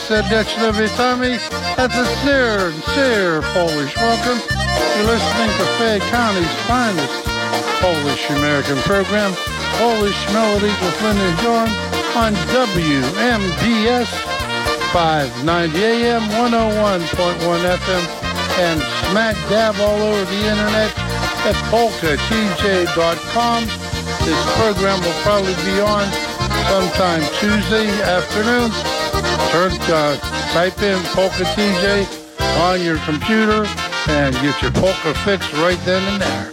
serdeczne witamy at the sincere Polish welcome. You're listening to Fayette County's finest Polish-American program, Polish Melodies with Linda Jorn on WMDS 590 AM, 101.1 FM, and smack dab all over the internet at polkatj.com. This program will probably be on sometime Tuesday afternoon. Type in Polka TJ on your computer and get your polka fix right then and there.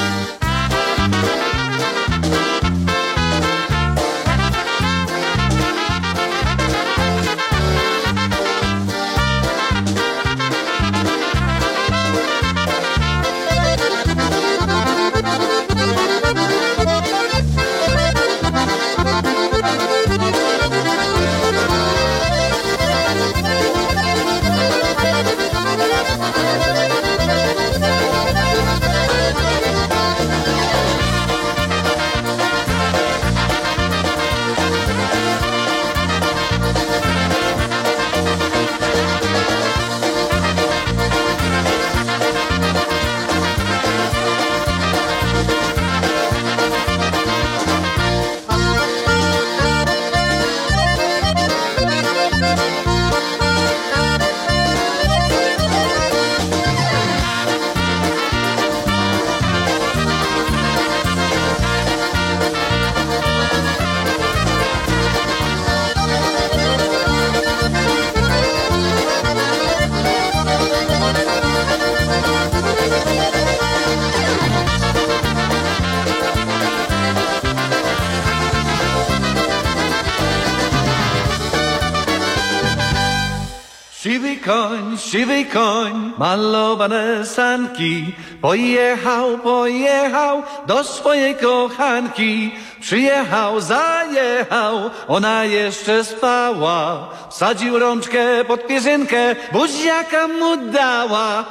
Siwy koń, malowane sanki, pojechał do swojej kochanki. Przyjechał, zajechał, ona jeszcze spała. Wsadził rączkę pod pierzynkę, buziaka mu dała.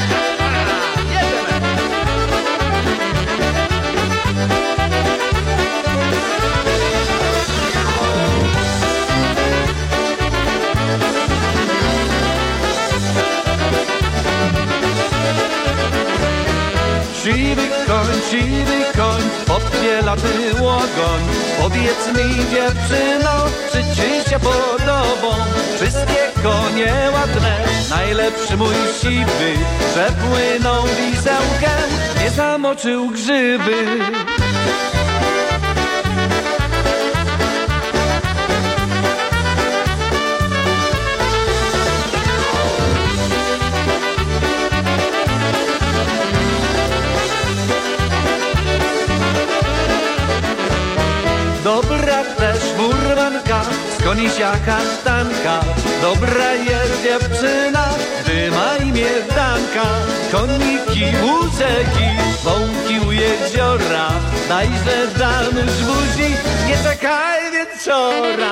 Siwy koń, podbielaty łogoń. Powiedz mi, dziewczyno, czy ci się podobą? Wszystkie konie ładne, najlepszy mój siwy, że płyną wisełkiem, nie zamoczył grzyby. Dobra też furmanka, z konisiaka sztanka. Dobra jest dziewczyna, gdy ma imię Danka. Koniki, łóżeki, wąki u jeziora. Dajże damy żbuzi, nie czekaj wieczora.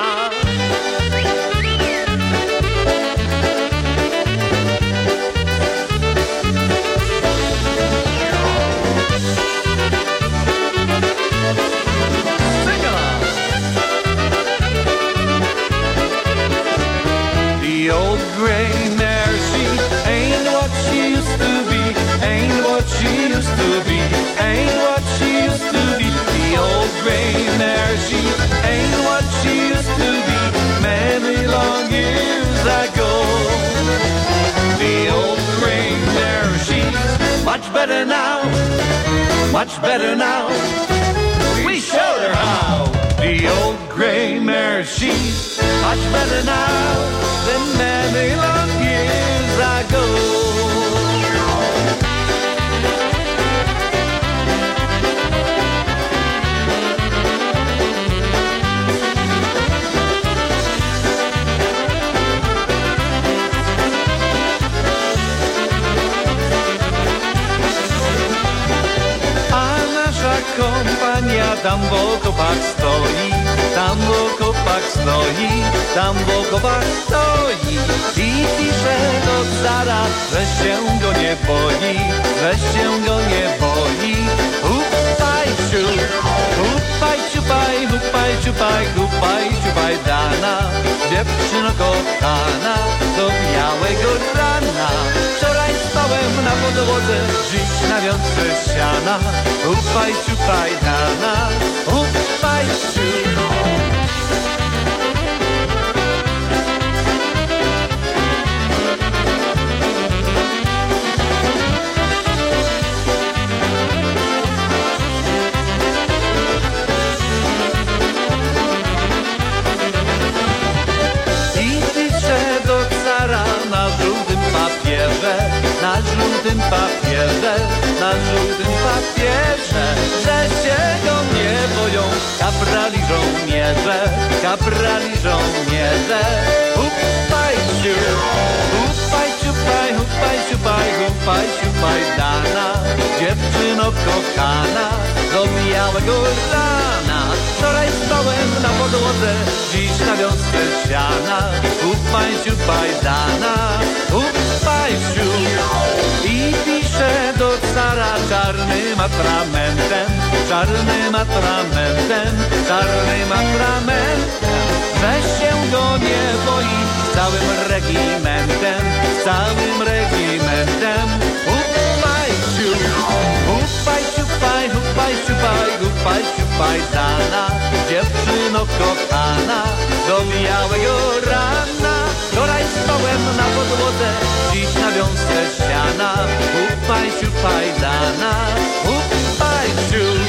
The old gray mare, she ain't what she used to be, ain't what she used to be, ain't what she used to be. The old gray mare, she ain't what she used to be, many long years ago. The old gray mare, she's much better now, much better now. We showed her how. The old gray mare, she's much better now than many long years ago. Kompania tam w okopach stoi, tam w okopach stoi, tam w okopach stoi i pisze do cara, że się go nie boi, że się go nie boi. Ufaj się ciup. Hupaj, ciupaj, dana, dziewczyno kochana, do białego rana. Wczoraj spałem na podłodze, dziś na wiązce siana. Hupaj, ciupaj, dana, hupaj, ciup. Na żółtym papierze, że się go nie boją kaprali żołnierze, Hupaj, ciupaj, dana, dziewczyno kochana, do białego rana. Wczoraj spałem na podłodze, dziś na wiązkę siana. Hupaj, ciupaj, dana, hupaj, ciup. I pisze do cara czarnym atramentem, że się go nie boi całym regimentem. Hupaj, ciupaj, dana, dziewczyno kochana, do białego rana. Wczoraj spałem na podłodze, dziś na wiązce siana. Hupaj, ciupaj, dana, hupaj, ciup.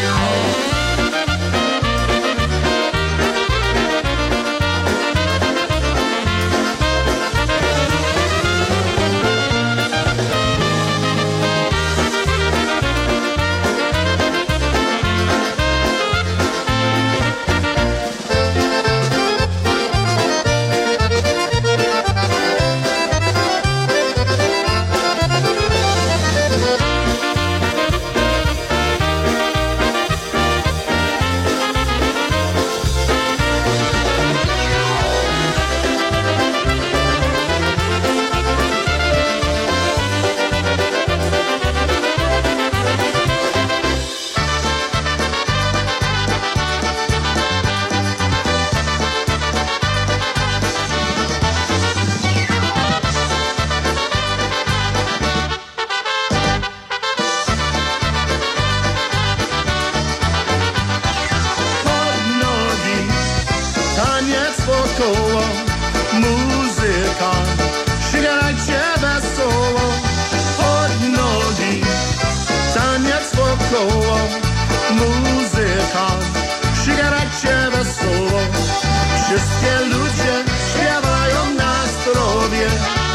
Wszystkie ludzie śpiewają na zdrowie,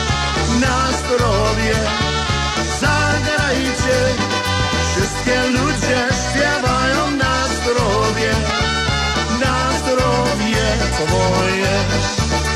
zagrajcie. Wszystkie ludzie śpiewają na zdrowie, co moje.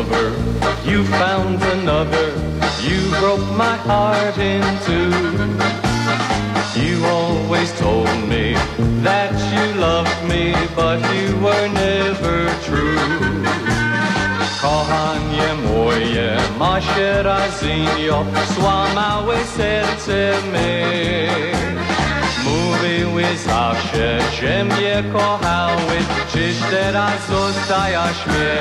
lover, you found another, you broke my heart in two. You always told me that you loved me, but you were never true. Kochanie moje, masie razinio, złamałeś serce me. Mówiły zawsze, że mnie kochały, czyż teraz zostajaś mnie?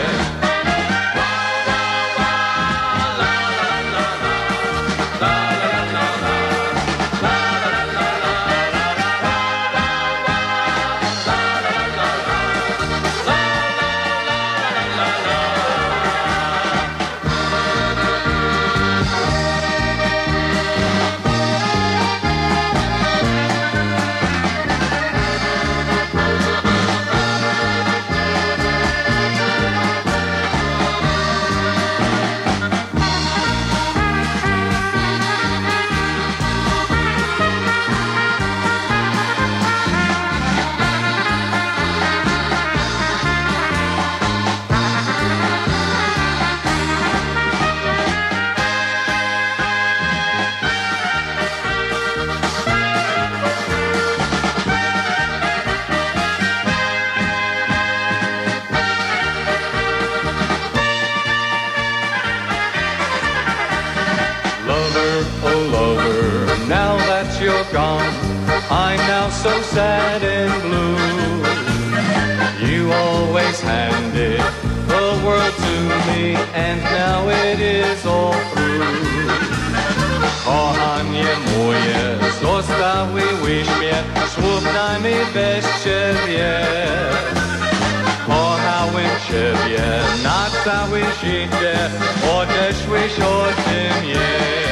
I'm now so sad and blue. You always handed the world to me, and now it is all through. Kochanie moje, zostawiłeś mnie, słów daj mi bez ciebie. Kochałem ciebie na całe życie, odeszłeś ode mnie.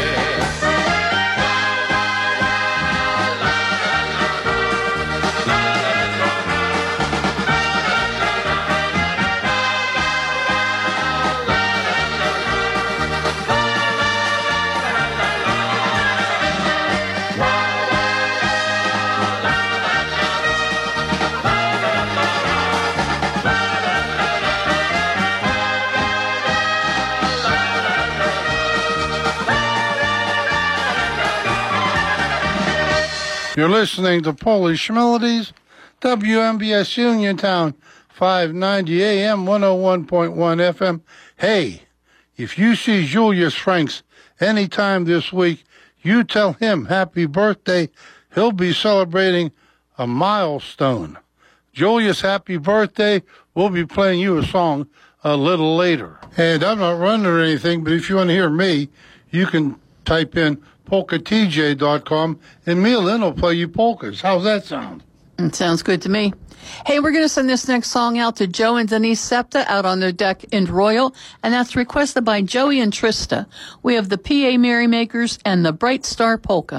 You're listening to Polish Melodies, WMBS Uniontown, 590 AM, 101.1 FM. Hey, if you see Julius Franks anytime this week, you tell him happy birthday. He'll be celebrating a milestone. Julius, happy birthday. We'll be playing you a song a little later. And I'm not running or anything, but if you want to hear me, you can type in polkatj.com, and Mia Lynn will play you polkas. How's that sound? It sounds good to me. Hey, we're going to send this next song out to Joe and Denise Septa out on their deck in Royal, and that's requested by Joey and Trista. We have the PA Merrymakers and the Bright Star Polka.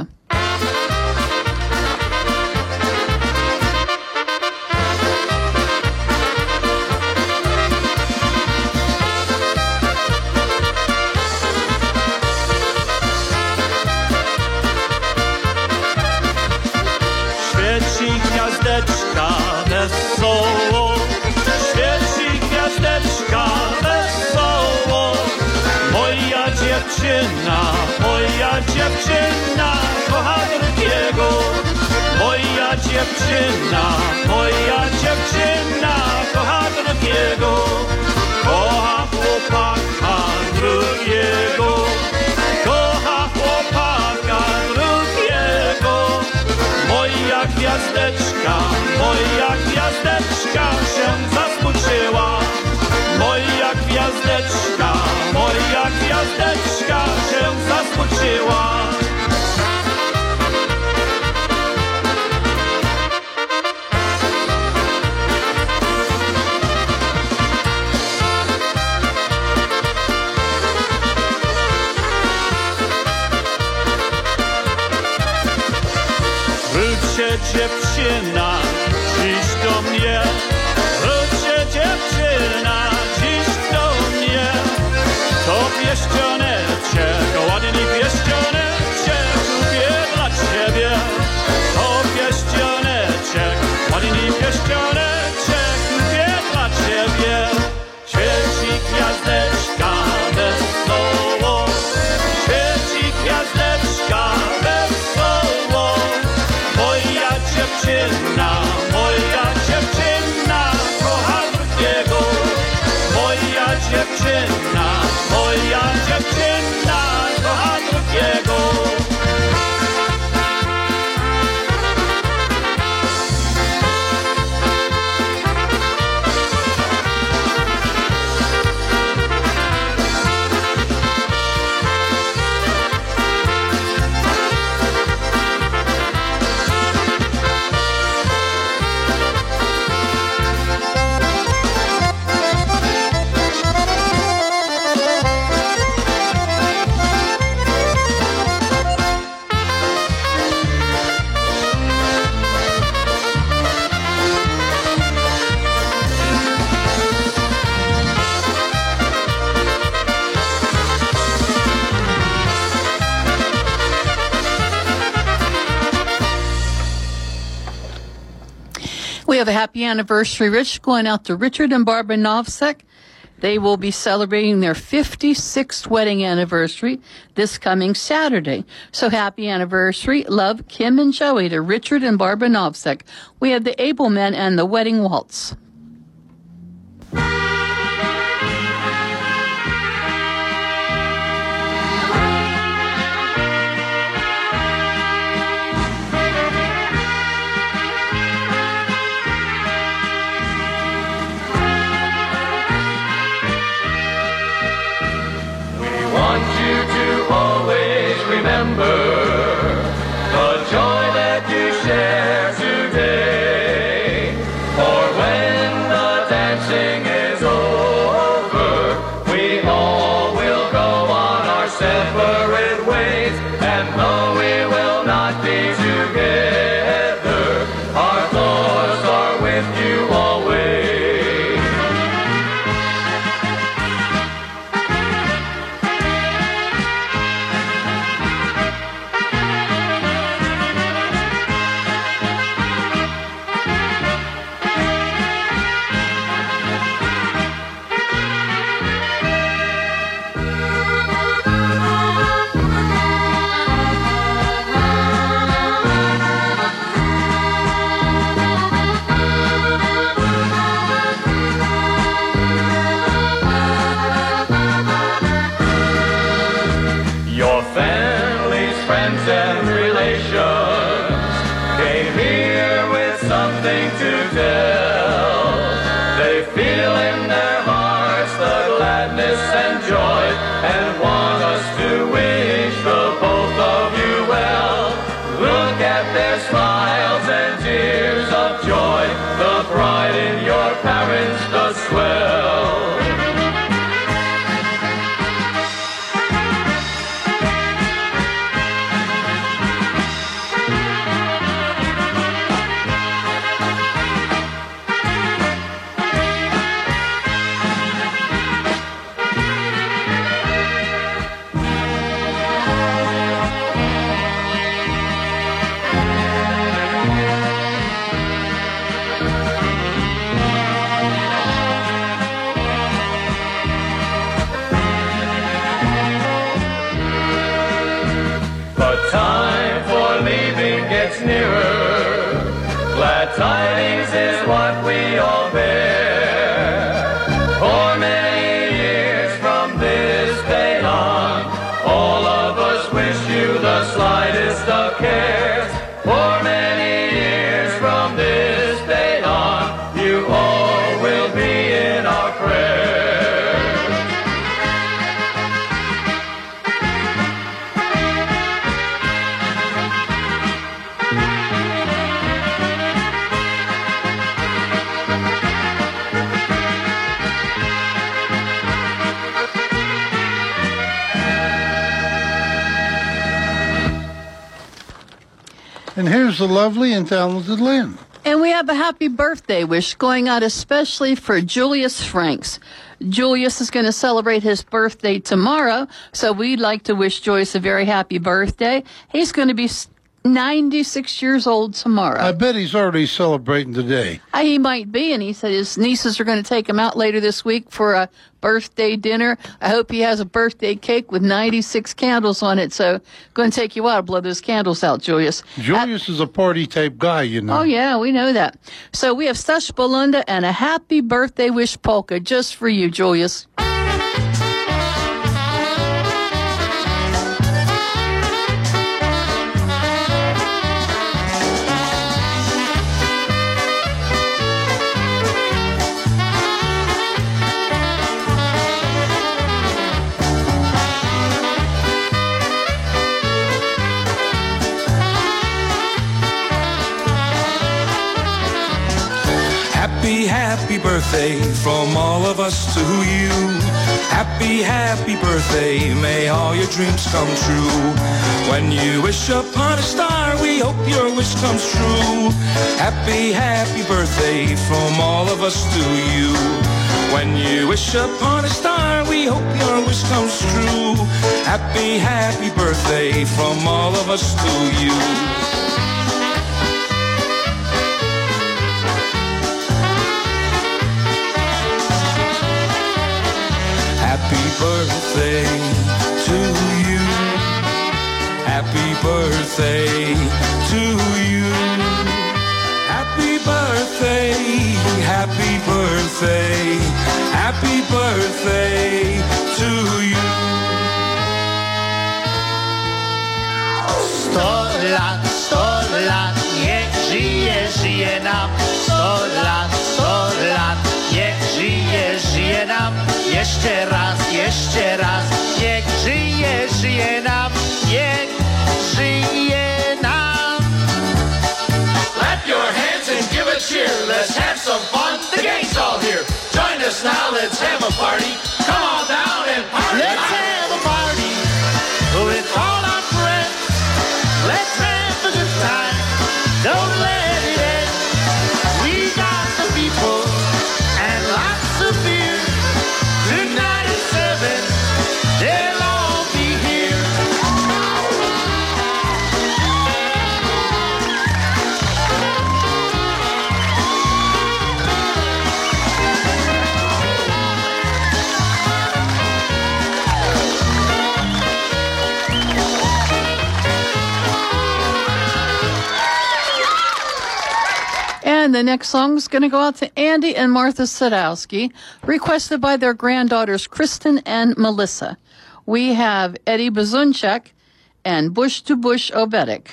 Gwiazdeczka wesoło, świeci gwiazdeczka wesoło. Moja dziewczyna kocha drugiego. Moja dziewczyna kocha drugiego. Kocha chłopaka drugiego. Kocha chłopaka drugiego. Moja gwiazdeczka się zasmuciła. Moja gwiazdeczka się zasmuciła. Wróćcie dziewczyna dziś do mnie. Wróćcie dziewczyna dziś do mnie. To pierścioneczek, ładny pierścioneczek kupię dla ciebie. To pierścioneczek, ładny pierścioneczek kupię dla ciebie. Świeci gwiazdeczka have a happy anniversary, Rich, going out to Richard and Barbara Novsek. They will be celebrating their 56th wedding anniversary this coming Saturday. So happy anniversary. Love, Kim and Joey, to Richard and Barbara Novsek. We have the Able Men and the Wedding Waltz. Remember the joy that you share today. For when the dancing is over, we all will go on our separate ways. And though we will not be together, our thoughts are with you always. Tidings is what we all bear. For many years from this day on, all of us wish you the slightest of cares. For many years from this day on, you all will be in our prayers. And here's the lovely and talented Lynn. And we have a happy birthday wish going out especially for Julius Franks. Julius is going to celebrate his birthday tomorrow, so we'd like to wish Joyce a very happy birthday. He's going to be 96 years old tomorrow. I bet he's already celebrating today. He might be, and he said his nieces are going to take him out later this week for a birthday dinner. I hope he has a birthday cake with 96 candles on it, so going to take you out to blow those candles out, Julius. Julius is a party-type guy, you know. Oh, yeah, we know that. So we have Stash Belunda and a happy birthday wish polka just for you, Julius. Happy birthday from all of us to you. Happy birthday, may all your dreams come true. When you wish upon a star, we hope your wish comes true. Happy birthday from all of us to you. When you wish upon a star, we hope your wish comes true. Happy birthday from all of us to you. birthday to you. Happy birthday, happy birthday, happy birthday to you. 100 lat, niech żyje, żyje nam. 100 lat, niech żyje, żyje nam. Jeszcze raz, niech żyje, żyje nam. Niech żyje nam. Clap your hands and give a cheer. Let's have some fun. The gang's all here. Join us now. Let's have a party. Come on down and party. Let's have a party with all our friends. Let's have a good time. Don't let it end. We got the people and lots of beer. Tonight at 7, they'll all be here. And the next song is going to go out to Andy and Martha Sadowski, requested by their granddaughters Kristen and Melissa. We have Eddie Bazunchek and Bush to Bush Obedic.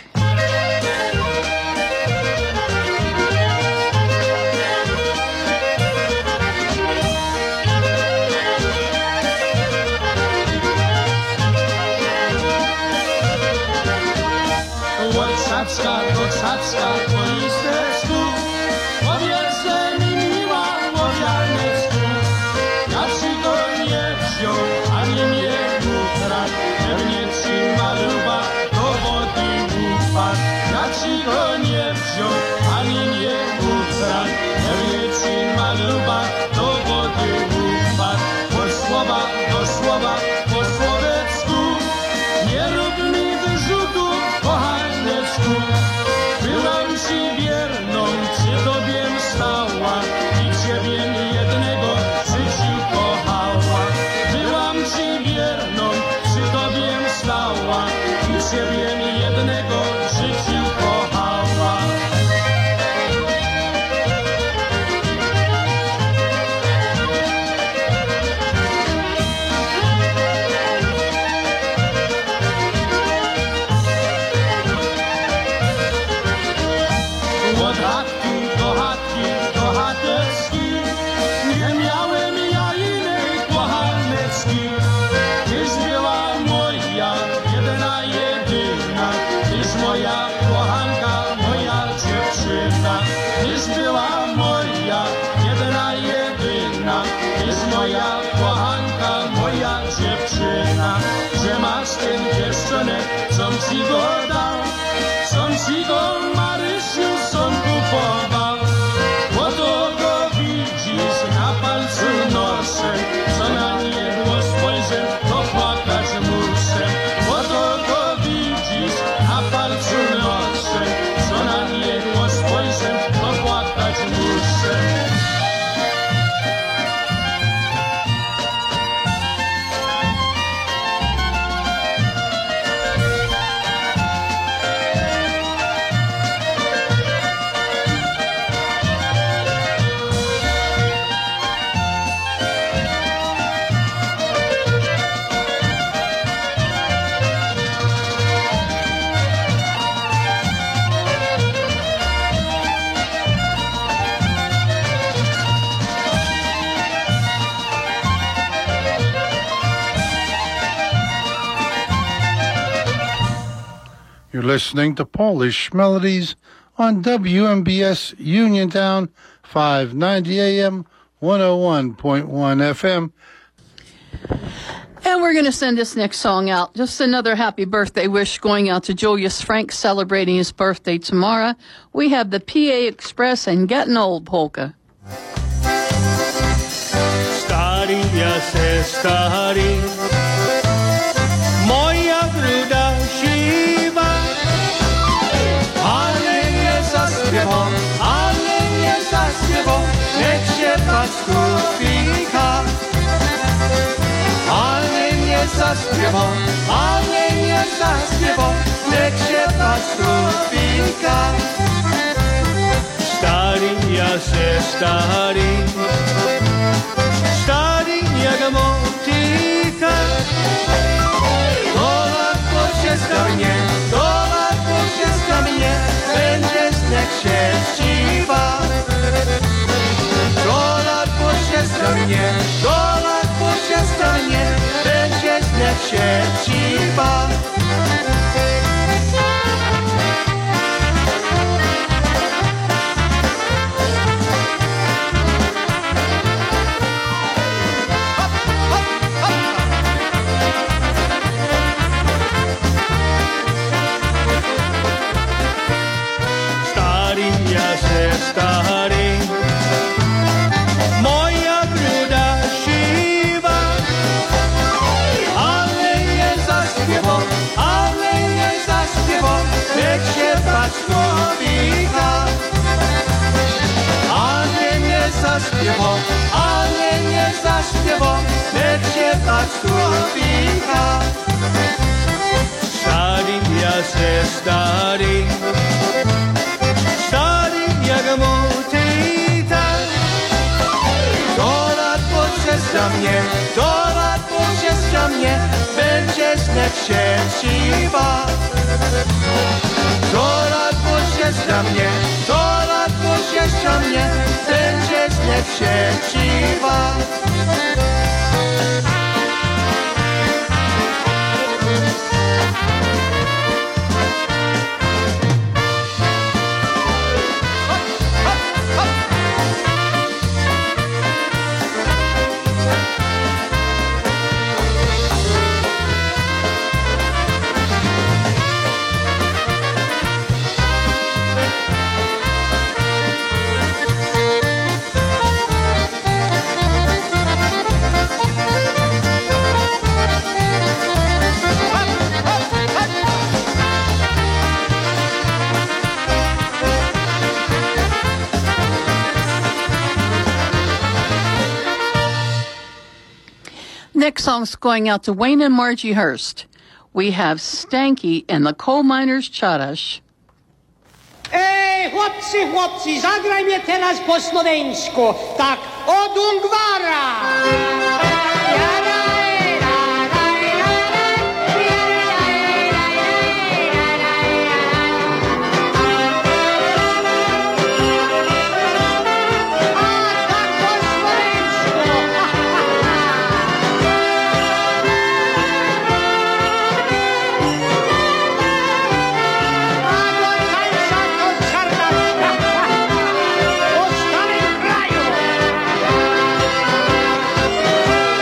Posadzka po listeczku, powiedzże mi miła o ziarneczku. Ja ci go nie wziął, ani nie ukradł, pewnie ci maluba do wody upadł. Ja ci go nie wziął, ani nie ukradł, pewnie ci maluba do wody upadł. Od słowa do słowa, po słowecku, nie rób mi wyrzutu, kochaneczku. Byłam ci wierną, przy tobie stała i ciebie jednego w życiu kochała. Byłam ci wierną, przy tobie stała i ciebie jednego w życiu kochała. Od chatki do chateczki, nie miałem ja innej kochaneczki. Tyś była moja jedyna, tyś moja kochanka, moja dziewczyna. Tyś była moja jedyna, tyś moja kochanka, moja dziewczyna. Że masz ten pierścionek, com ci go dał, com ci go Marysiu som kupował. Oto go widzisz, na palcu noszę, co na niego spojrzę, to płakać muszę. Oto go widzisz, na palcu noszę, co na niego spojrzę, to płakać muszę. You're listening to Polish Melodies on WMBS Uniontown, 590 AM, 101.1 FM. And we're going to send this next song out. Just another happy birthday wish going out to Julius Frank, celebrating his birthday tomorrow. We have the PA Express and Getting Old polka. Stary, ja se stary, moja gruda siwa, ale nie zaśpiewał, niech się pan skupika. Ale nie zaśpiewał, nech się pastrupika. Starý ja se starý, starý jak motýka. Dolar pošestka mnie, dolar pošestka mnie, będzie sneg się ściwa. Dolar pošestka mnie, dolar pošestka mnie, będzie sneg się ściwa. Starý, moja bruda šíva, ale je zaspiewał, nech się pastrupika. Ale nie zaspiewał, nech się pastrupika. Starý ja se starý, jak motýka. Dolar pošestka mnie, będzie sneg się ściwa. Dolar pošestka mnie, będzie sneg się ściwa. Next song's going out to Wayne and Margie Hurst. We have Stanky and the Coal Miners' Chadash. Ej, chłopcy, zagraj mnie teraz po słoweńsku. Tak, od Ungwara. Kraju.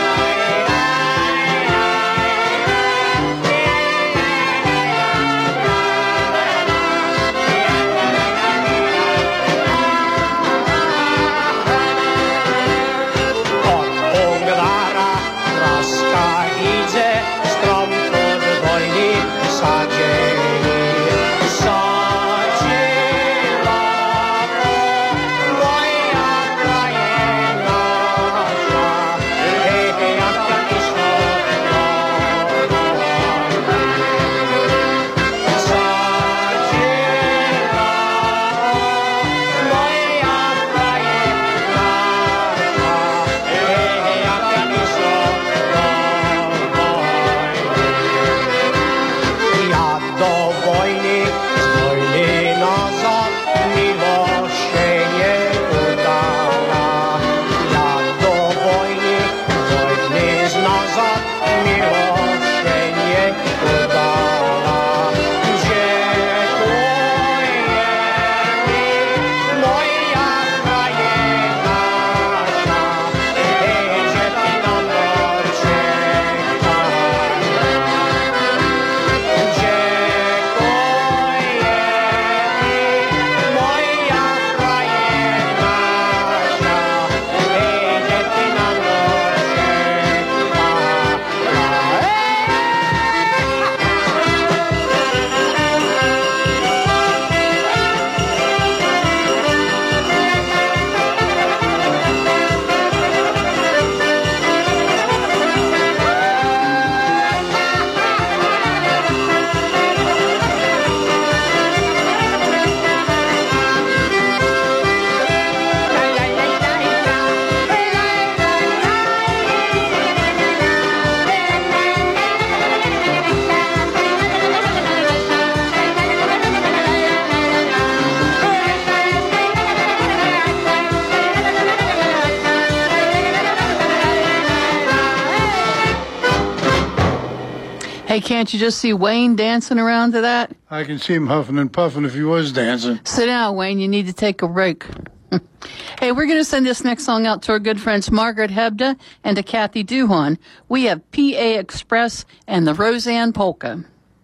Hey, can't you just see Wayne dancing around to that? I can see him huffing and puffing if he was dancing. Sit down, Wayne. You need to take a break. Hey, we're going to send this next song out to our good friends Margaret Hebda and to Kathy Duhon. We have PA Express and the Roseanne Polka.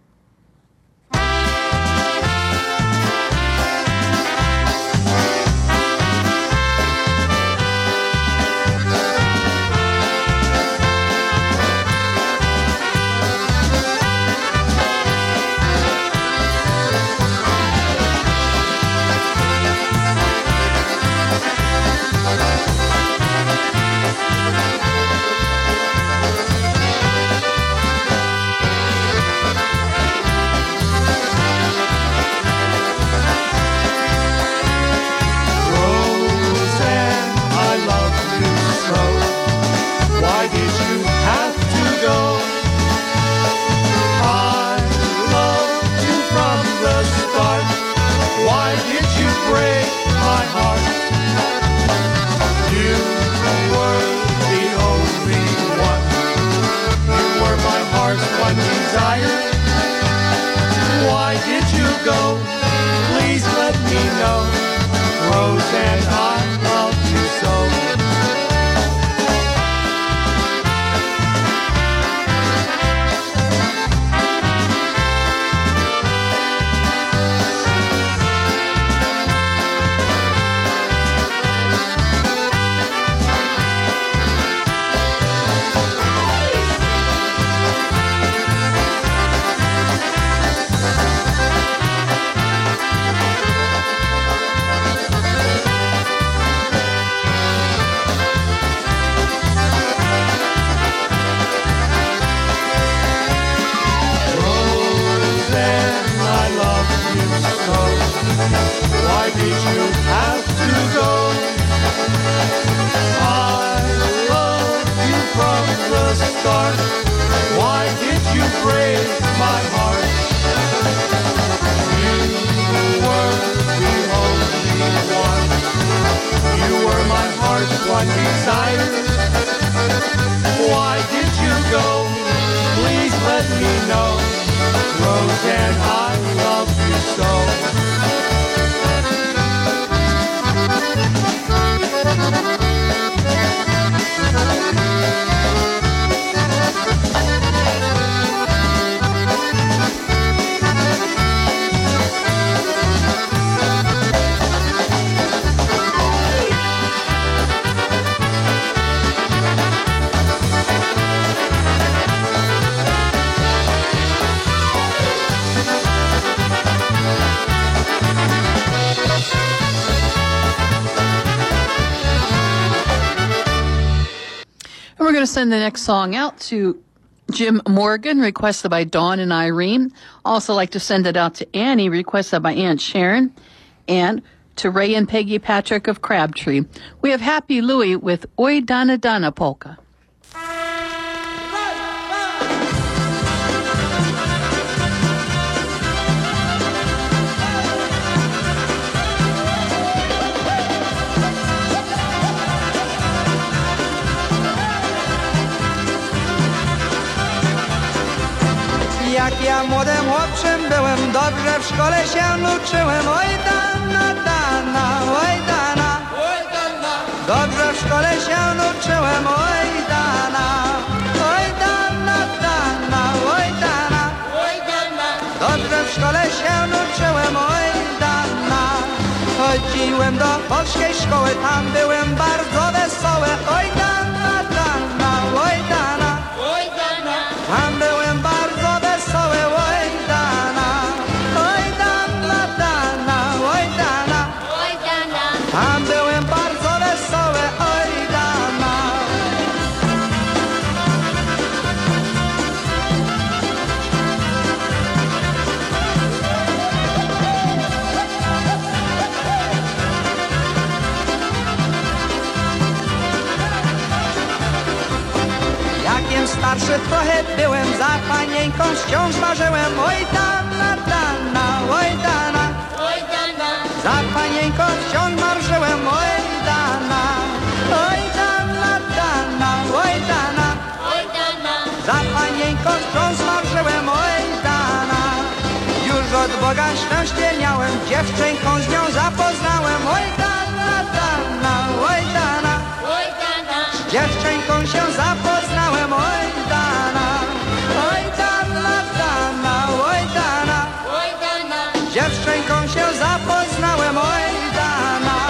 We're going to send the next song out to Jim Morgan, requested by Dawn and Irene. Also like to send it out to Annie, requested by Aunt Sharon, and to Ray and Peggy Patrick of Crabtree. We have Happy Louie with Oi Donna Donna Polka. Jak ja młodym chłopcem byłem, dobrze w szkole się uczyłem. Oj Dana, Dana, oj Dana, oj Dana. Dobrze w szkole się uczyłem. Oj Dana, oj Dana, Dana, oj Dana, oj Dana. Dobrze w szkole się uczyłem. Oj Dana. Chodziłem do polskiej szkoły, tam byłem bardzo wesoły. Oj Dana, Dana, oj Dana, oj Dana. Tam byłem bardzo wesoły. Oj Dana, oj Dana, Dana, oj Dana, oj Dana. Tam byłem bardzo wesoły. Oj Dana. Jakiem starszy trochę byłem, za panieńką wciąż marzyłem. Oj Dana, Dana, oj Dana, oj Dana. Za panieńką wciąż marzyłem. Oj Dana, oj Dana, Dana, oj Dana, oj Dana. Za panieńką wciąż marzyłem. Boga szczęście miałem, dziewczynką z nią zapoznałem. Oj dana, dana, oj dana, oj dana. Z dziewczynką się zapoznałem. Oj dana, oj dana, dana, oj dana, oj dana. Z dziewczynką się zapoznałem. Oj dana.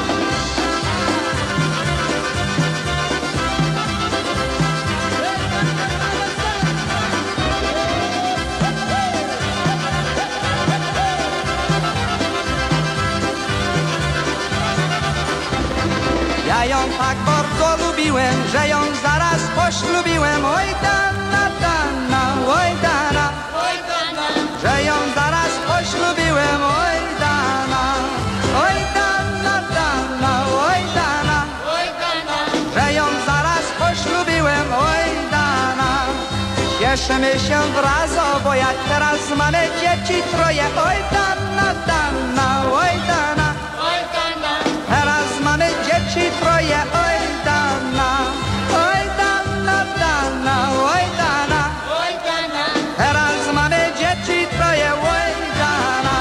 Ja ją tak bardzo lubiłem, że ją zaraz poślubiłem. Oj dana, dana, oj dana, oj dana. Że ją zaraz poślubiłem. Oj dana, oj dana, dana, oj dana, oj dana. Że ją zaraz poślubiłem. Oj dana. Cieszymy się wraz oboje, teraz mamy dzieci troje. Oj dana, dana, oj dana, oj dana. Teraz mamy dzieci troje. Oj dana, oj dana, dana, oj dana, oj dana. Teraz mamy dzieci troje. Oj dana.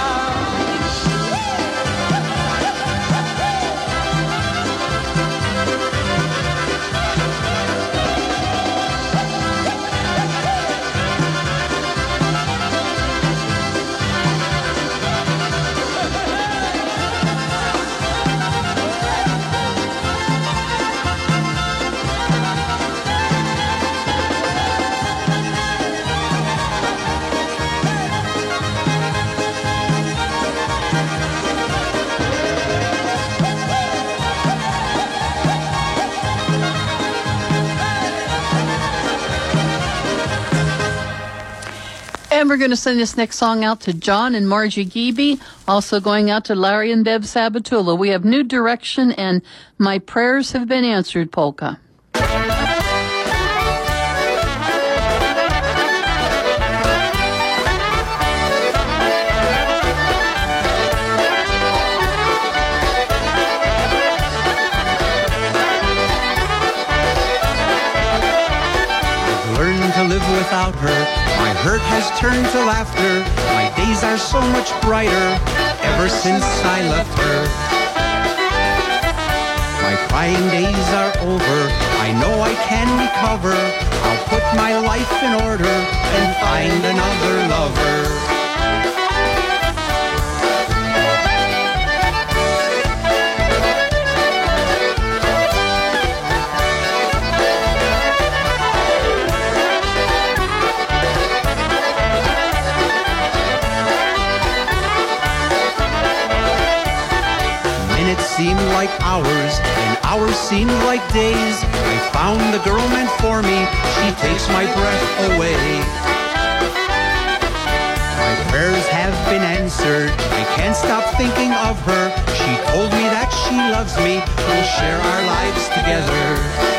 And we're going to send this next song out to John and Margie Geeby, also going out to Larry and Bev Sabatula. We have New Direction and My Prayers Have Been Answered polka. Learn to live without her. My hurt has turned to laughter. My days are so much brighter ever since I left her. My crying days are over. I know I can recover. I'll put my life in order and find another lover. Minutes seemed like hours, and hours seemed like days. I found the girl meant for me. She takes my breath away. My prayers have been answered. I can't stop thinking of her. She told me that she loves me. We'll share our lives together.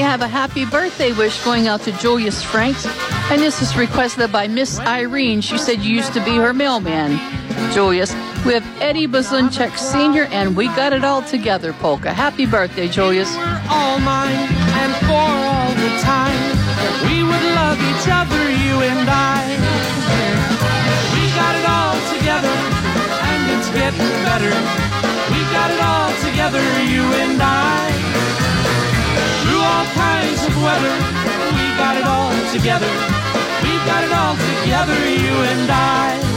have a happy birthday wish going out to Julius Franks, and this is requested by Miss Irene. She said you used to be her mailman, Julius. We have Eddie Bazunchek Sr., and We Got It All Together polka. Happy birthday, Julius. We're all mine, and for all the time, we would love each other, you and I. We got it all together, and it's getting better. We got it all together, you and I. Through all kinds of weather, we got it all together. We got it all together, you and I.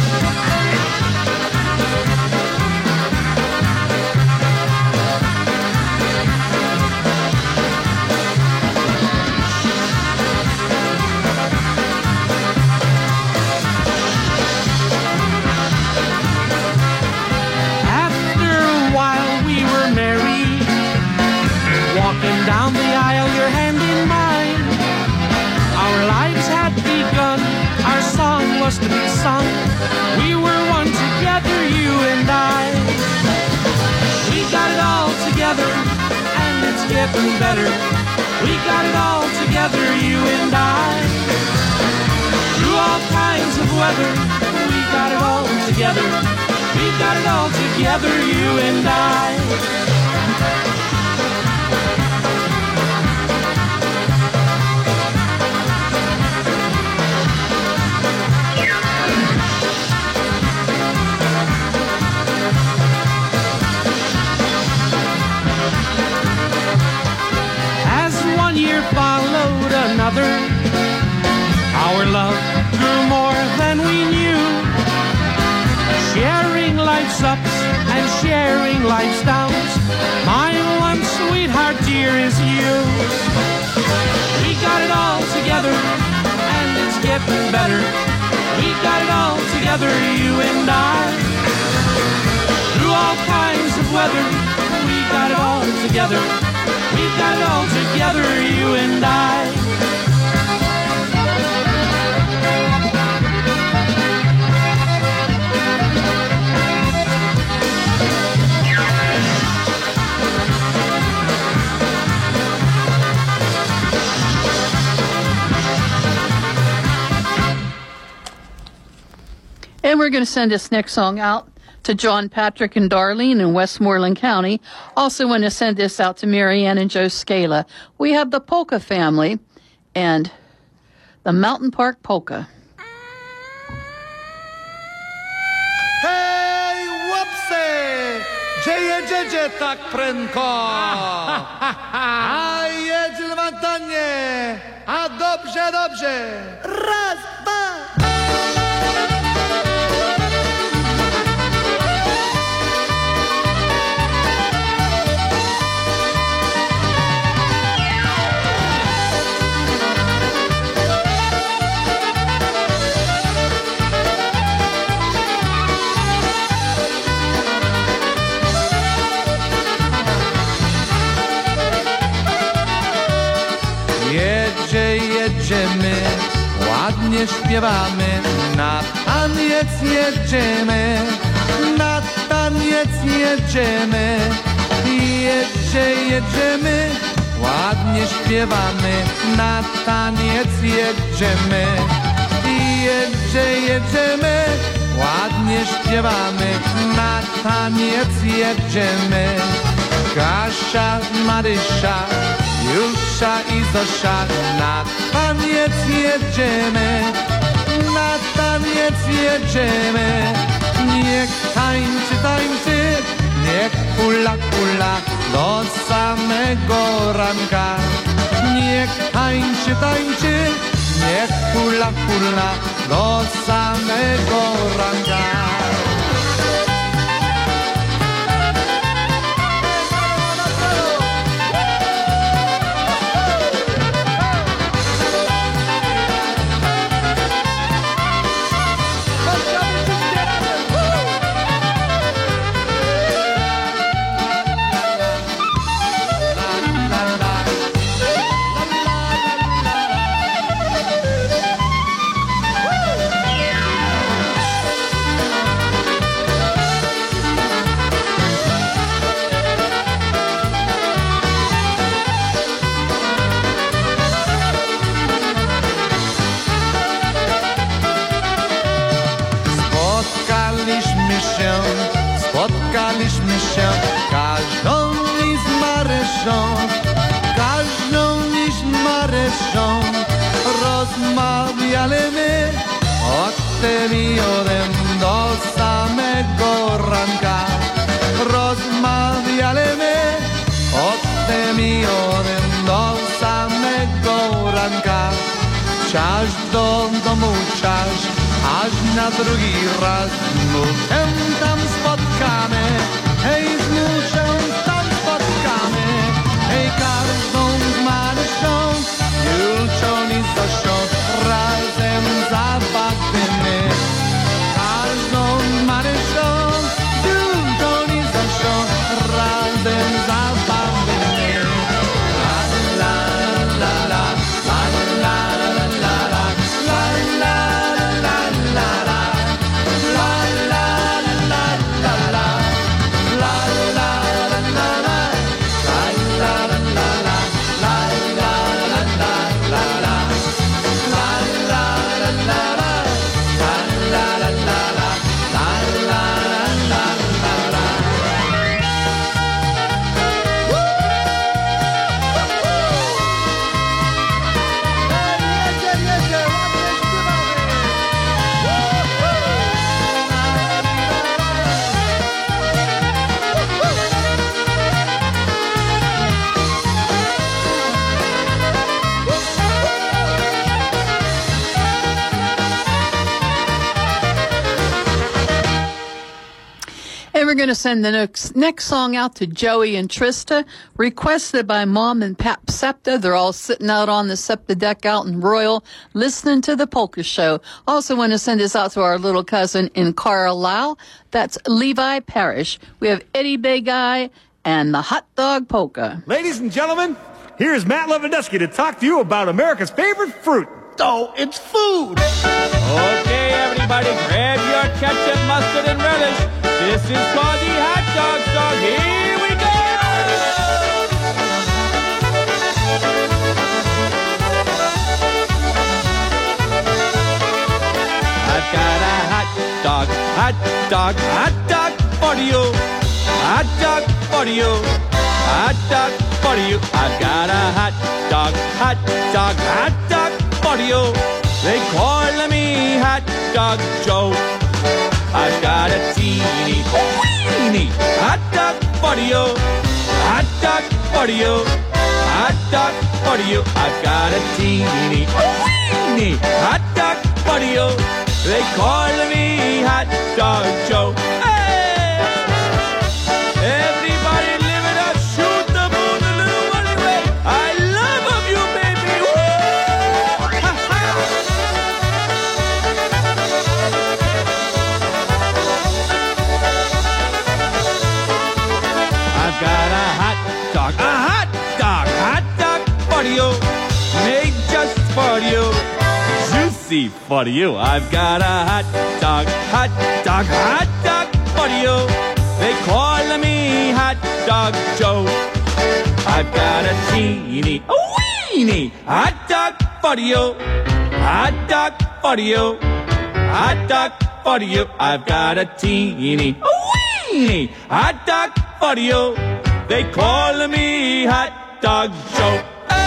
Down the aisle, your hand in mine. Our lives had begun, our song was to be sung. We were one together, you and I. We got it all together, and it's getting better. We got it all together, you and I. Through all kinds of weather, we got it all together. We got it all together, you and I. Followed another. Our love grew more than we knew, sharing life's ups and sharing life's downs. My one sweetheart, dear, is you. We got it all together, and it's getting better. We got it all together, you and I. Through all kinds of weather, we got it all together. We got it all together, you and I. And we're going to send this next song out to John Patrick and Darlene in Westmoreland County. Also want to send this out to Marianne and Joe Scala. We have the Polka family and the Mountain Park Polka. Hej, łopsy! Gdzie jedziecie tak prędko? A jedź lwantanie! A dobrze, dobrze! Raz, dwa! Jedziemy, ładnie śpiewamy, na taniec jedziemy, na taniec jedziemy. Jedziemy, ładnie śpiewamy, na taniec jedziemy. Jedziemy, ładnie śpiewamy, na taniec jedziemy. Kasia, Marysia, Jusza i Zosia, na taniec jedziemy, na taniec jedziemy. Niech tańczy, tańczy, niech hula, hula do samego ranka. Niech tańczy, tańczy, niech hula, hula do samego ranka. rozmawiali my od tygodem do samego ranka. Rozmawiali my od tygodem do samego ranka. Ciaż do domu, ciaż, aż na drugi raz znów się tam spotkamy. Hej, znów się tam spotkamy. Hej, każdą z Marysią, Julcią i Zosią razem zabawimy. Każdą z Marysią, Julcią i Zosią razem zabawimy. La la la la, la la la la la, la la la la la, la la la la la, la la la la la, la la la la la, la la la la la, la la la la la, la la la la And we're going to send the next song out to Joey and Trista, requested by Mom and Pap Septa. They're all sitting out on the Septa deck out in Royal, listening to the polka show. Also want to send this out to our little cousin in Carlisle. That's Levi Parrish. We have Eddie Big Eye and the Hot Dog Polka. Ladies and gentlemen, here's Matt Lewandowski to talk to you about America's favorite fruit. Oh, it's food. Okay, everybody, grab your ketchup, mustard, and relish. This is called the hot dog song. Here we go! I've got a hot dog for you. Hot dog for you. Hot dog for you. I've got a hot dog for you. They call me Hot Dog Joe. I've got a teeny weeny hot dog for you. Hot dog for you. Hot dog for you. I've got a teeny weeny hot dog for you. They call me Hot Dog Joe. Hey! Everybody live it up, shoot the moon a little Willie Ray. I love of you, baby. Woo! Ha, ha. I've got a hot dog for you, made just for you, juicy for you. I've got a hot dog for you. They call me Hot Dog Joe. I've got a teeny, weeny hot dog for you, hot dog for you, hot dog for you. I've got a teeny, weeny hot dog for you. They call me Hot Dog Joe.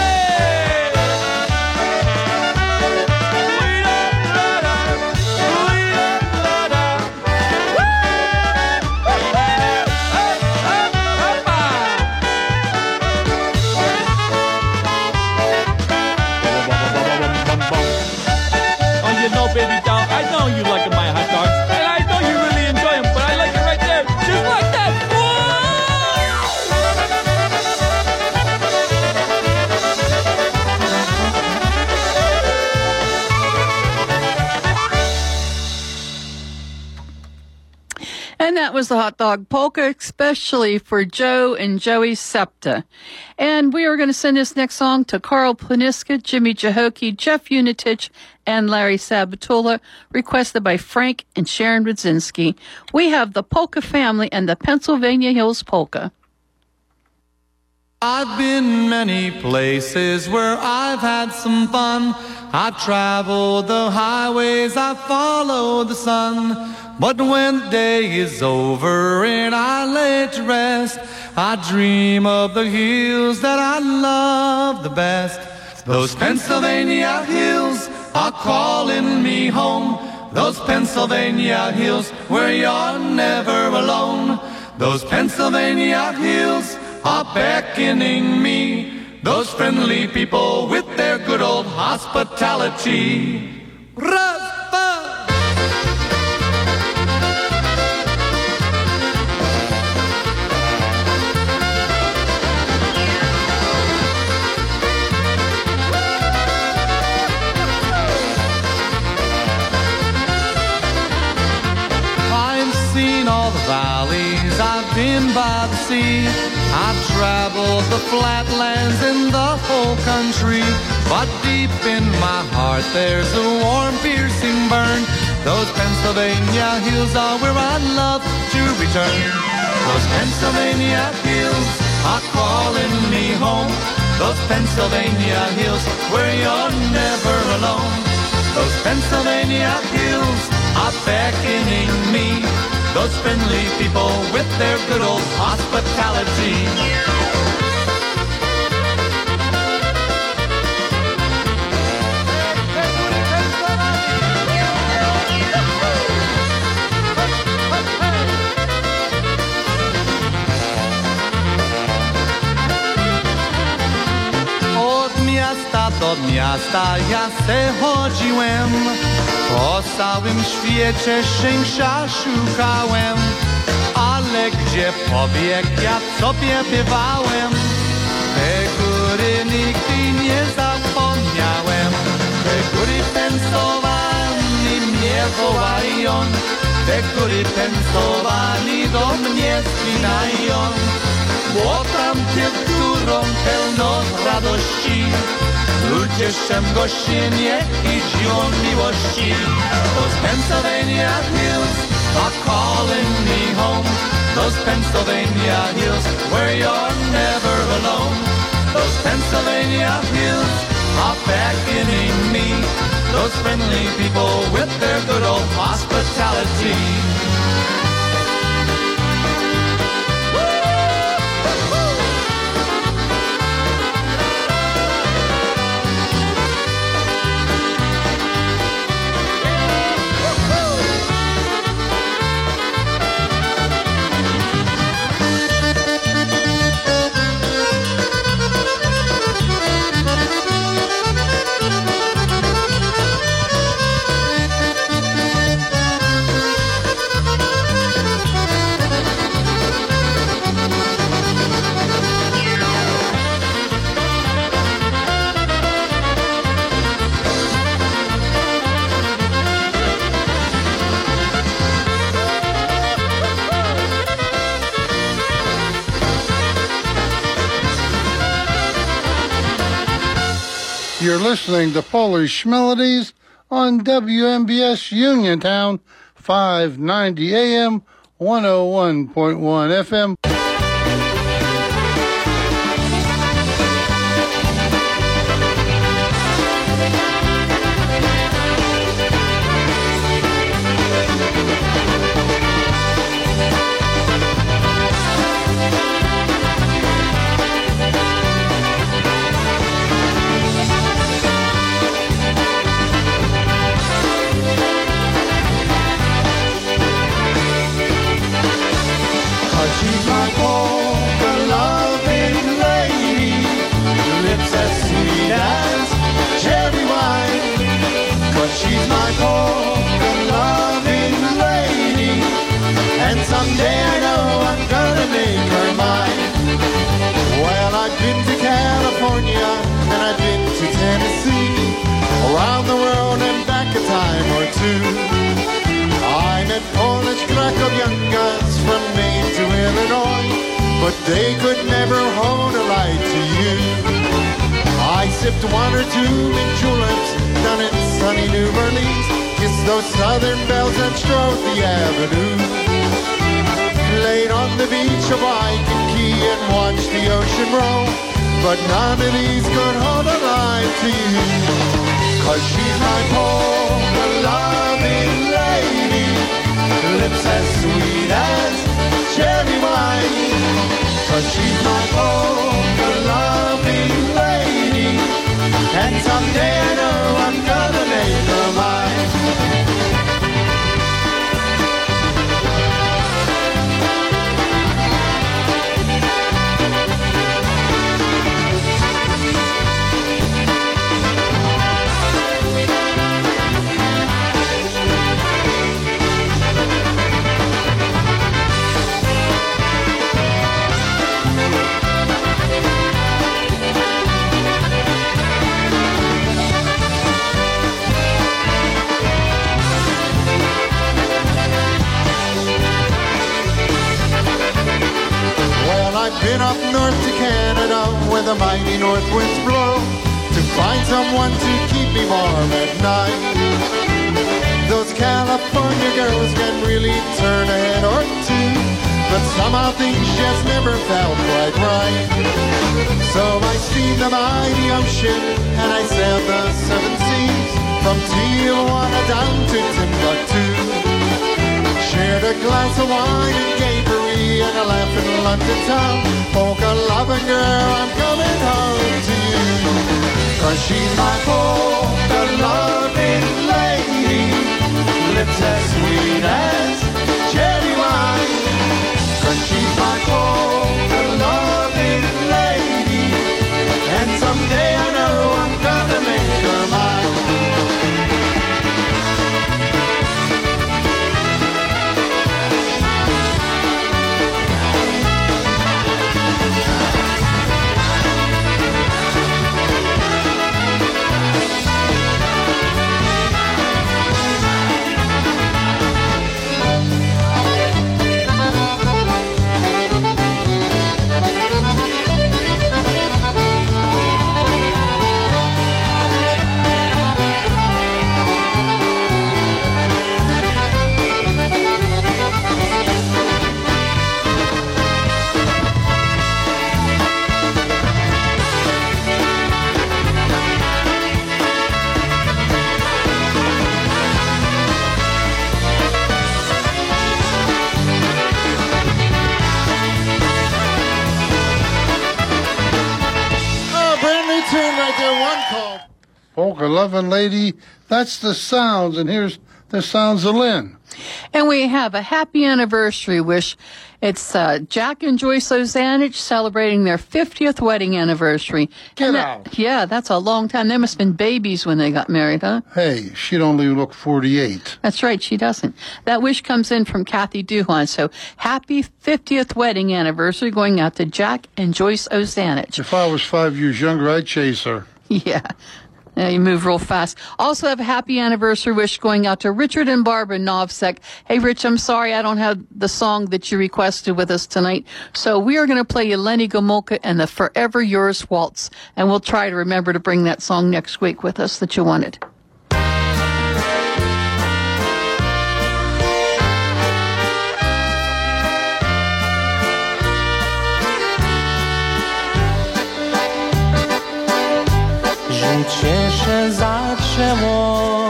Baby doll, I know you like my hot dogs, and I know you really enjoy them, but I like it right there, just like that. And that was the Hot Dog Polka, especially for Joe and Joey Septa. And we are going to send this next song to Carl Planiska, Jimmy Jahoki, Jeff Unitich, and Larry Sabatula, requested by Frank and Sharon Rudzinski. We have the Polka Family and the Pennsylvania Hills Polka. I've been many places where I've had some fun. I've traveled the highways, I've followed the sun. But when the day is over and I lay to rest, I dream of the hills that I love the best. Those Pennsylvania hills are calling me home. Those Pennsylvania hills where you're never alone. Those Pennsylvania hills are beckoning me. Those friendly people with their good old hospitality. All the valleys, I've been by the sea, I've traveled the flatlands in the whole country, but deep in my heart there's a warm piercing burn. Those Pennsylvania hills are where I'd love to return. Those Pennsylvania hills are calling me home. Those Pennsylvania hills where you're never alone. Those Pennsylvania hills are beckoning me. Those friendly people with their good old hospitality. Do miasta ja se chodziłem, po całym świecie szczęścia szukałem, ale gdzie pobieg ja sobie bywałem, te góry nigdy nie zapomniałem. Te góry Pensylwanii mnie wołają, te góry Pensylwanii do mnie spinają, bo tam kulturą pełno radości. Ludzie szczem gościnnie i żyją miłości. Those Pennsylvania hills are calling me home. Those Pennsylvania hills where you're never alone. Those Pennsylvania hills are beckoning me. Those friendly people with their good old hospitality. You're listening to Polish Melodies on WMBS Uniontown, 590 AM, 101.1 FM. She's my polka-loving lady, lips as sweet as cherry wine. 'Cause she's my polka-loving lady, and someday I know I'm gonna make her mine. Well, I've been to California, and I've been to Tennessee, around the world and back a time or two. I met Polish Krakowiankas from Maine to Illinois, but they could never hold a light to you. I sipped one or two mint juleps down in sunny New Orleans, kissed those southern belles and strode the avenue. Laid on the beach of Waikiki and watched the ocean roll, but none of these could hold a light to you. 'Cause she's my polka-loving lady, lips as sweet as cherry wine. 'Cause she's my polka-loving lady, and someday I know I'm gonna make been up north to Canada where the mighty north winds blow to find someone to keep me warm at night. Those California girls can really turn a head or two, but somehow things just never felt quite right. So I steamed the mighty ocean and I sailed the 7 seas from Tijuana down to Timbuktu. Shared a glass of wine in Gapery and a laugh in London town. Polka loving girl, I'm coming home to you. 'Cause she's my polka loving lady, lips as sweet as cherry wine. 'Cause she's my polka loving lady, and someday I know I'm gonna make her mine. Polka Lovin' Lady, that's the sounds, and here's the sounds of Lynn. And we have a happy anniversary wish. It's Jack and Joyce Ozanich celebrating their 50th wedding anniversary. Get out. Yeah, that's a long time. They must have been babies when they got married, huh? Hey, she'd only look 48. That's right, she doesn't. That wish comes in from Kathy Duhan. So happy 50th wedding anniversary going out to Jack and Joyce Ozanich. If I was 5 years younger, I'd chase her. Yeah. Yeah, you move real fast. Also have a happy anniversary wish going out to Richard and Barbara Novsek. Hey, Rich, I'm sorry I don't have the song that you requested with us tonight. So we are going to play you Lenny Gomulka and the Forever Yours Waltz. And we'll try to remember to bring that song next week with us that you wanted. Życie się zaczęło,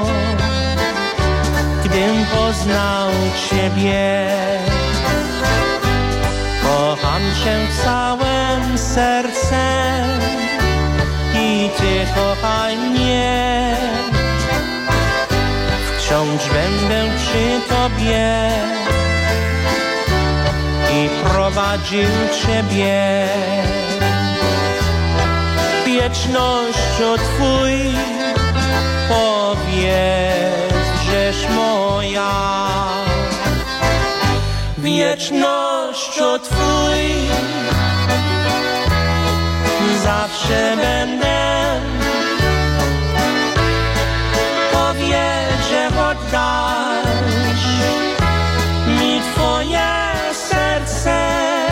gdym poznał Ciebie. Kocham Cię całym sercem i Ty kochaj mnie. Wciąż będę przy Tobie i prowadził Ciebie. Wiecznością Twój powiedz, żeś moja. Wiecznością Twój zawsze będę. Powiedz, że oddasz mi Twoje serce.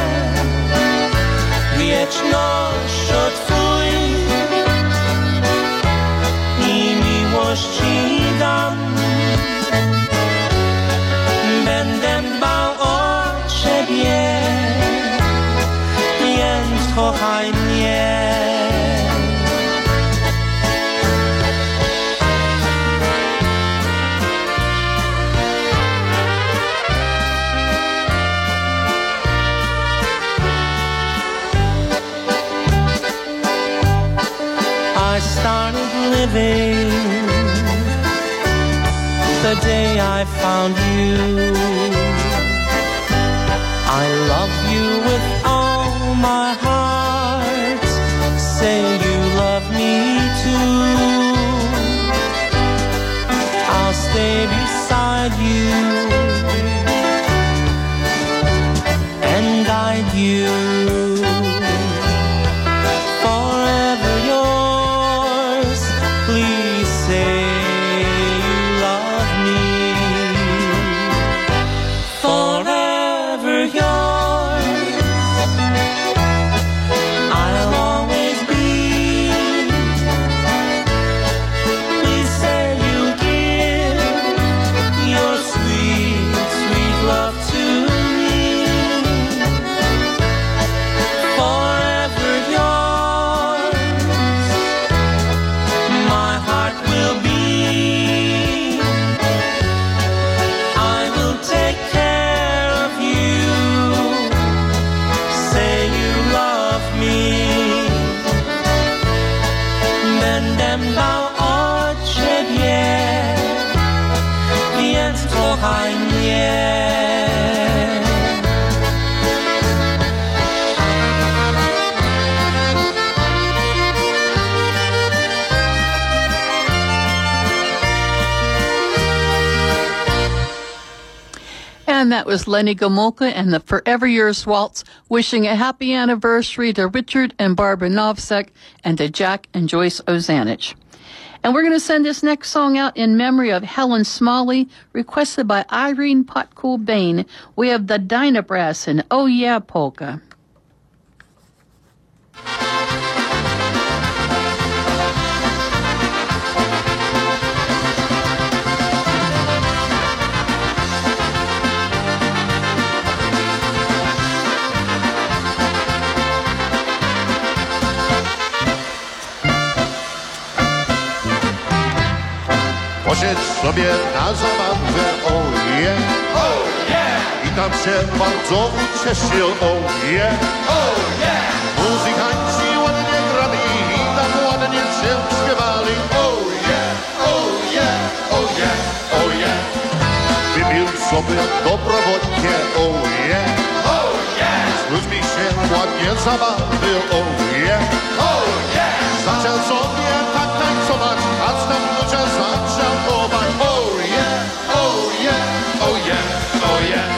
Wiecznością Twój Ci dam. Będę dbał o Ciebie, więc kochaj mnie. I started living the day I found you. I love you with all my heart. Say you love me too. I'll stay beside you and guide you. Forever yours, please say kochaj mnie. And that was Lenny Gomulka and the Forever Yours Waltz, wishing a happy anniversary to Richard and Barbara Novsek and to Jack and Joyce Ozanich. And we're going to send this next song out in memory of Helen Smalley, requested by Irene Potcool Bain. We have the Dynabrass and Oh Yeah Polka. Poszedł sobie na zabawę, oh yeah, Oh yeah, i tam się bardzo ucieszył, oh yeah, oh yeah, muzykanci ładnie grali i tam ładnie się śpiewali, oh yeah, oh yeah, oh yeah, oh yeah, wypił sobie dobrowolnie, oh yeah, oh yeah, z ludźmi się ładnie zabawił, oh yeah, oh yeah, zaczął sobie tak tańcować, a tam ludzie zaczął chować, oh yeah, oh yeah, oh yeah, oh yeah.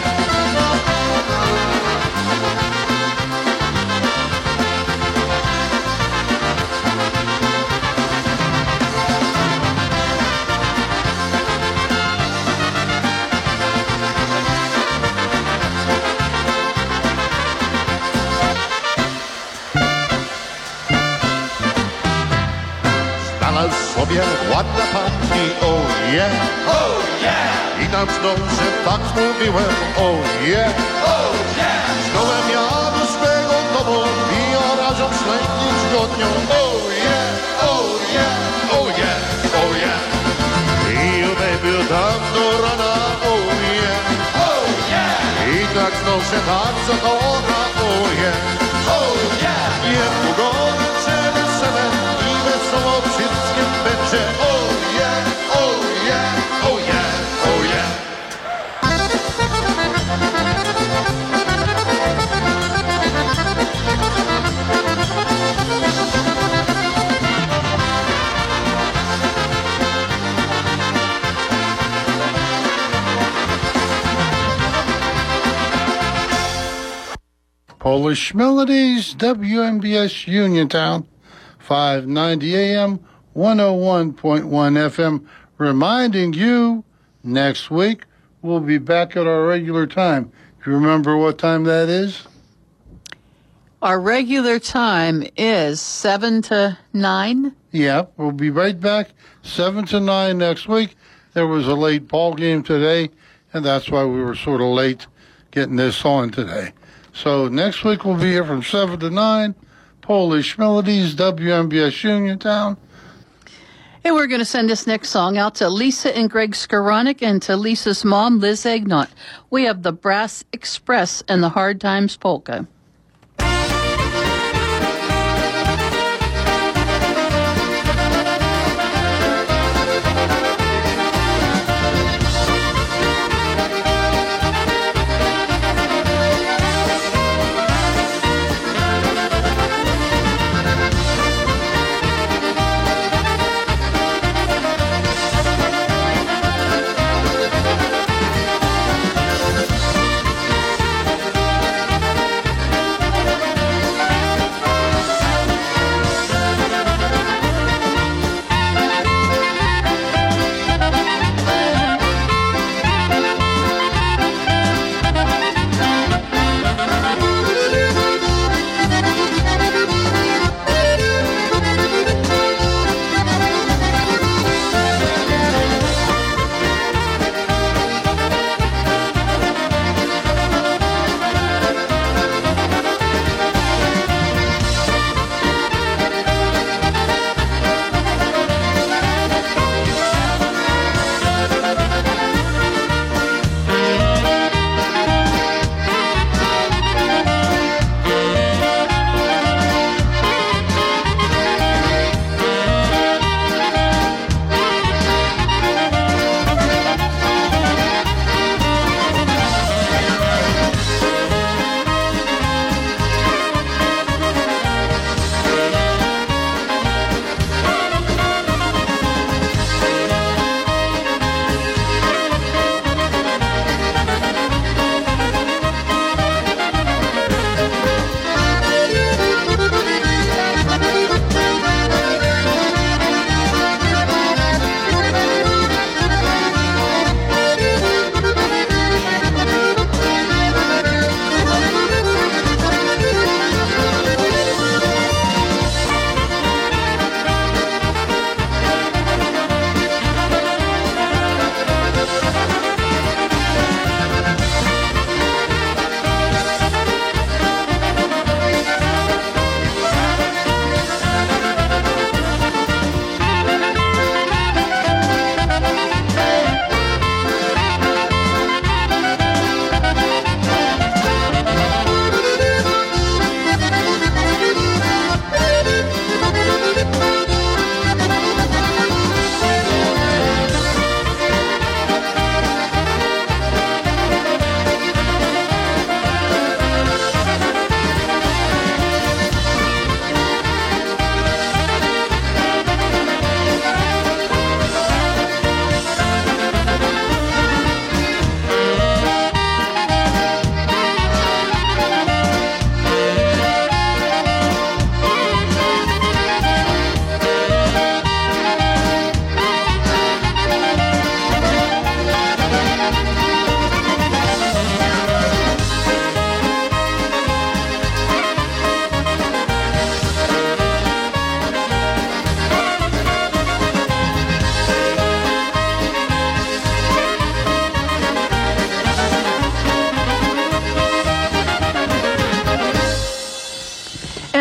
znalazł sobie ładna pani, oh yeah, Oh yeah, i tam znów się tak mówiłem, oh yeah, oh yeah, znałem ja do swego domu i orażą śledzić go dnią, oh yeah, oh yeah, oh yeah, oh yeah, i był tam do rana, oh yeah, oh yeah, i tak znów się tak zakocha, oh yeah, oh yeah, niedługo będzie wesele i wesoło wszystkim będzie, oh yeah, oh yeah, oh yeah, oh yeah. Polish Melodies, WMBS Uniontown, 590 AM, 101.1 FM, reminding you next week we'll be back at our regular time. Do you remember what time that is? Our regular time is 7 to 9. Yeah, we'll be right back 7 to 9 next week. There was a late ball game today, and that's why we were sort of late getting this on today. So next week we'll be here from 7 to 9, Polish Melodies, WMBS Uniontown. And we're going to send this next song out to Lisa and Greg Skoranek and to Lisa's mom, Liz Egnott. We have the Brass Express and the Hard Times Polka.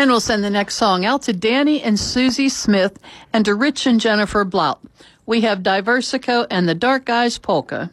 And we'll send the next song out to Danny and Susie Smith and to Rich and Jennifer Blout. We have Diversico and the Dark Guys Polka.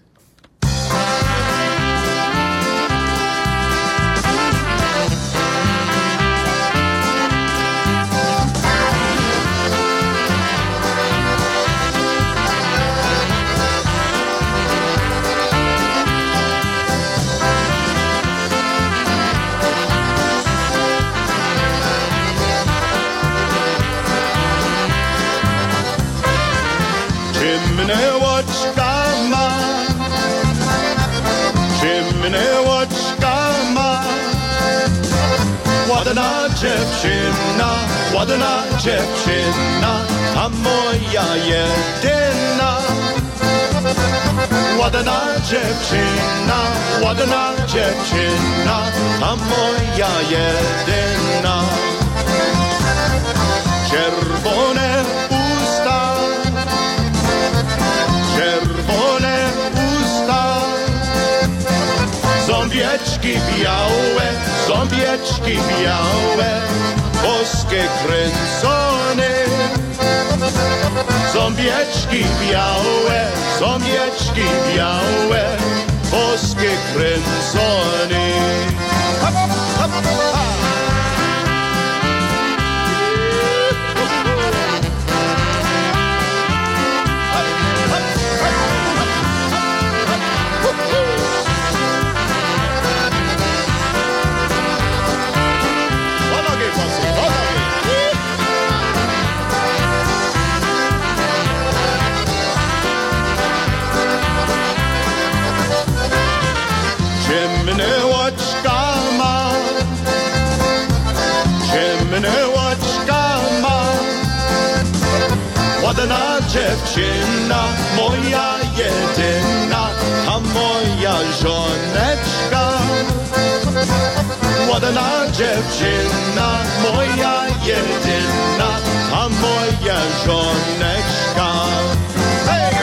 Ładna dziewczyna, a moja jedyna. Ładna dziewczyna, a moja jedyna. Czerwone usta, zombieczki białe, boskie kręcone. Zombieczki białe, boskie kręcone. Hop, hop, ha. Ładna dziewczyna, moja jedyna, a moja żoneczka. Ładna dziewczyna, moja jedyna, a moja żoneczka. Hej!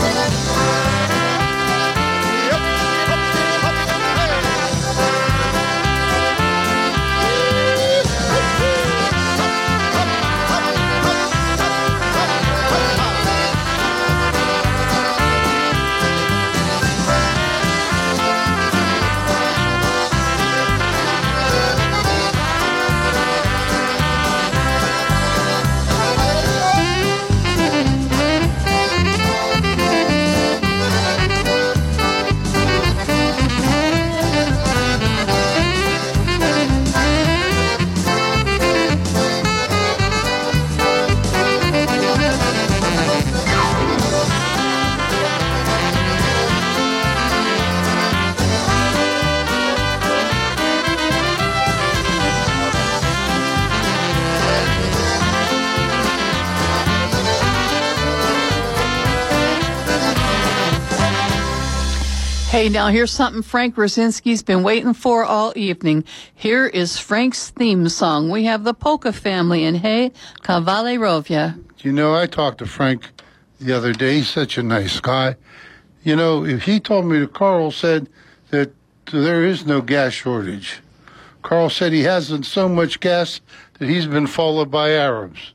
Hey, now here's something Frank Rosinski's been waiting for all evening. Here is Frank's theme song. We have the Polka family in Hey, Kavalerovia. You know, I talked to Frank the other day. He's such a nice guy. You know, if he told me that Carl said that there is no gas shortage. Carl said he hasn't so much gas that he's been followed by Arabs.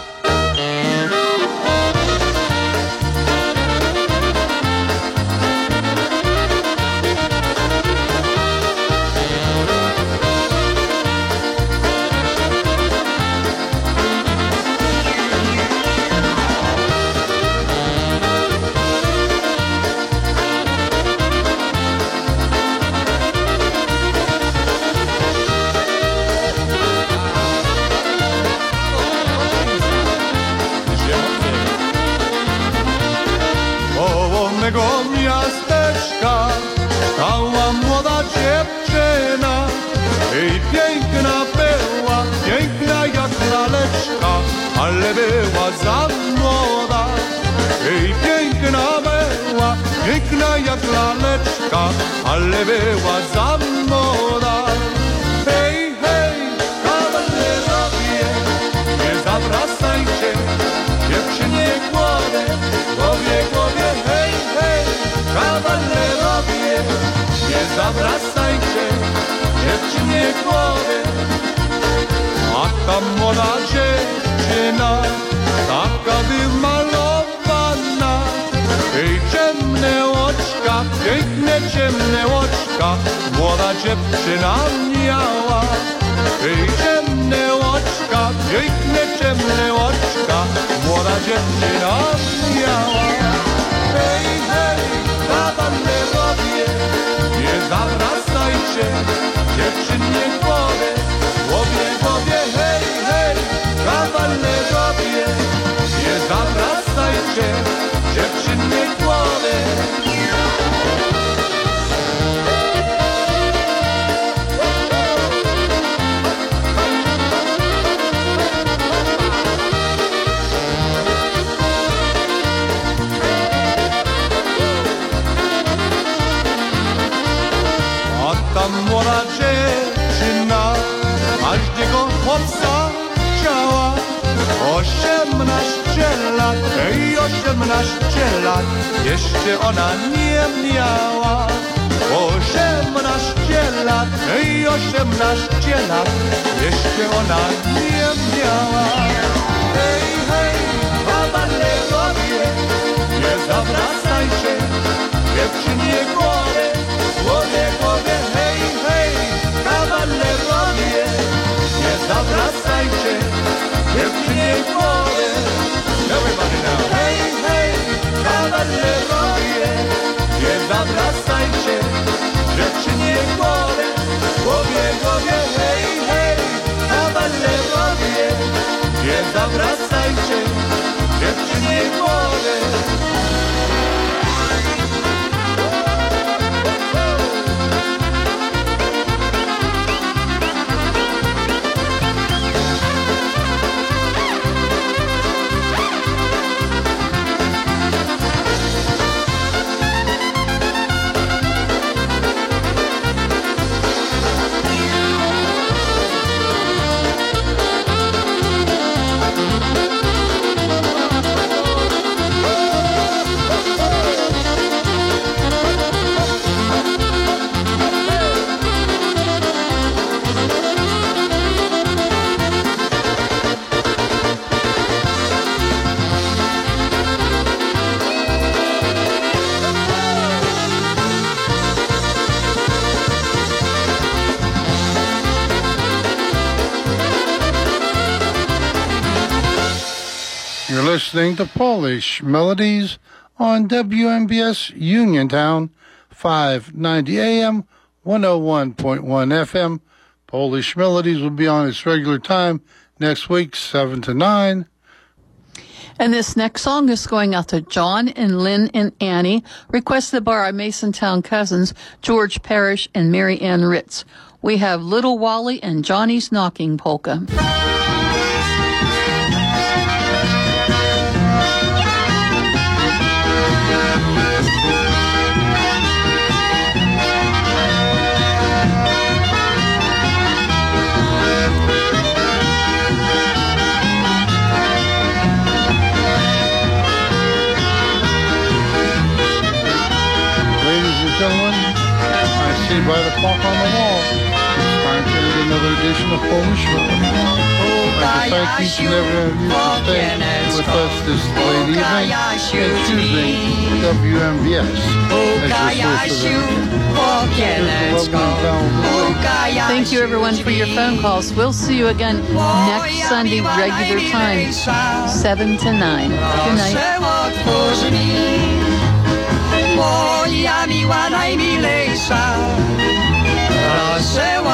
Ale była za młoda. Ej, piękna była, piękna jak laleczka, ale była za młoda. Hej, hej, kawalerowie, nie zawracajcie, dziewczynie głowie, głowie, hej, hej, kawalerowie, nie zawracajcie, dziewczynie głowie. A ta młoda dziewczyna, taka wymalowana. Jej ciemne oczka, piękne ciemne oczka, młoda dziewczyna miała. Jej ciemne oczka, piękne ciemne oczka, młoda dziewczyna miała. Hej, hej, kawalerowie, nie zawracajcie dziewczynie głowy, głowie, hej, hej, kawalerowie, nie zawracajcie dziewczynie głowy. Ta młoda dziewczyna każdego chłopca chciała. 18 lat, 18 lat, jeszcze ona nie miała. 18 lat, 18 lat, jeszcze ona nie miała. Hej, hej, kawalerowie, nie zawracajcie dziewczynie głowy, głowie, hej, hej, kawalerowie, nie zawracajcie dziewczynie głowy. Everybody now. Hej, hej, kawalerowie, nie zawracajcie dziewczynie głowy, głowie, hej, hej, kawalerowie, nie zawracajcie dziewczynie głowy. You're listening to Polish Melodies on WMBS Uniontown, 590 AM, 101.1 FM. Polish Melodies will be on its regular time next week, 7 to 9. And this next song is going out to John and Lynn and Annie, requested by our Masontown cousins, George Parrish and Mary Ann Ritz. We have Little Wally and Johnny's Knocking Polka. Gentlemen, I see by the clock on the wall, it's time to end another edition of Polish Melody. I'd like to thank each and every one of you for staying with us this late evening and choosing WMBS as your source of entertainment. Thank you, everyone, for your phone calls. We'll see you again next Sunday, regular time, 7 to 9. Good night. Moja miła najmilejsza, proszę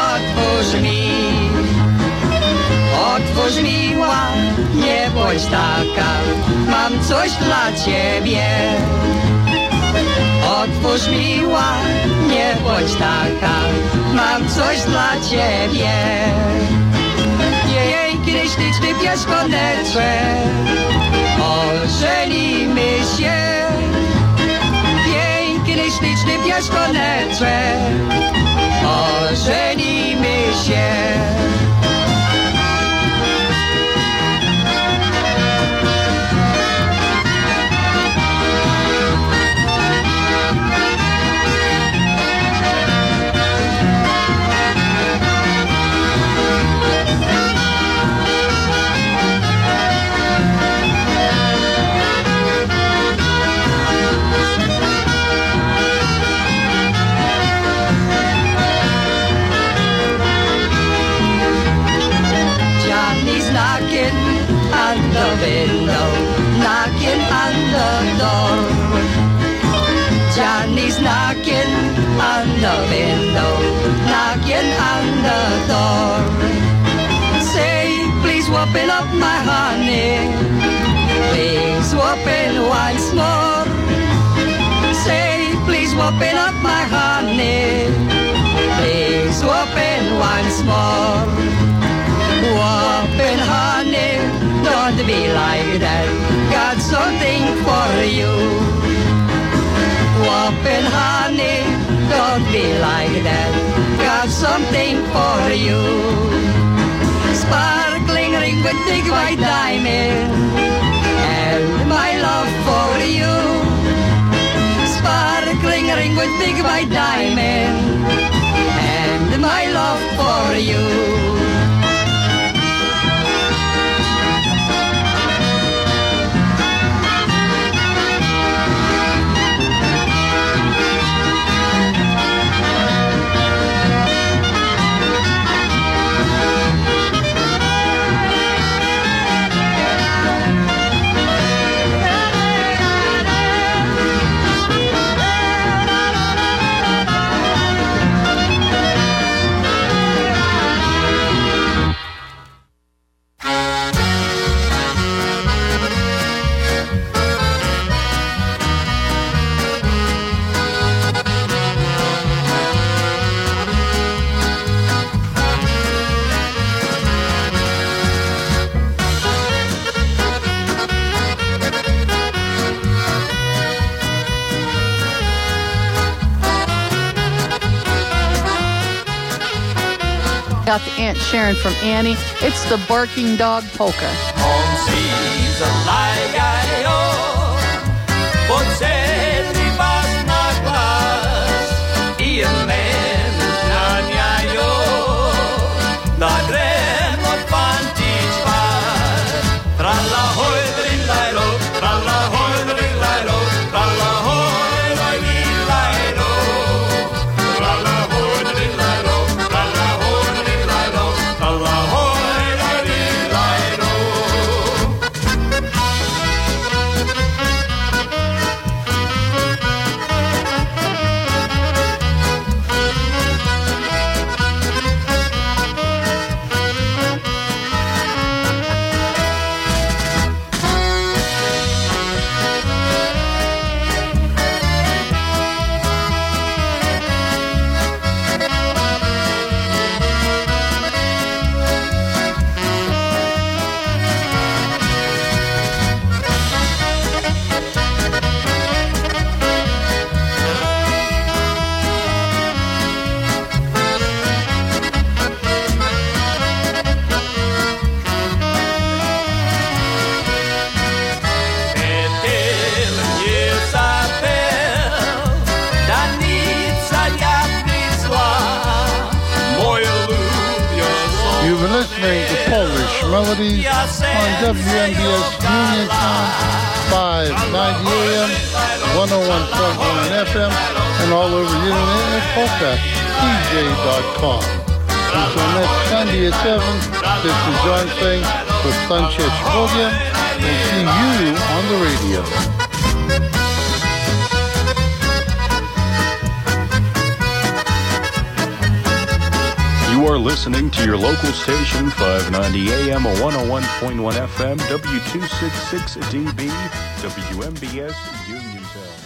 otwórz miła, nie bądź taka, mam coś dla ciebie. Otwórz miła, nie bądź taka, mam coś dla ciebie. Piękny, śliczny pieszkoneczek, ożenimy się. Śliczny pieszkoneczek, ożenimy się. door. Johnny's knocking on the window, knocking on the door. Say, please open up my honey, please open once more. Say, please open up my honey, please open once more. Open honey, don't be like that, got something for you. Open honey, don't be like that, got something for you. Sparkling ring with big white diamond, and my love for you. Sparkling ring with big white diamond, and my love for you. Got the Aunt Sharon from Annie. It's the Barking Dog Polka. Home season like but said we must not pass. Ian men nanyayo, na dremo vantage par. Tralla hoy drillairo, tralla hoy drillairo, tralla hoy drillairo, tralla hoy drillairo, tralla hoy drillairo, tralla hoy drillairo. You've been listening to Polish Melodies on WMBS Uniontown 590 AM, 101.1 FM, and all over the internet at polka.dj.com. Until next Sunday at 7, this is John saying with Sanchez Podium. We'll see you on the radio. You are listening to your local station, 590 AM, 101.1 FM, W266DB, WMBS Uniontown.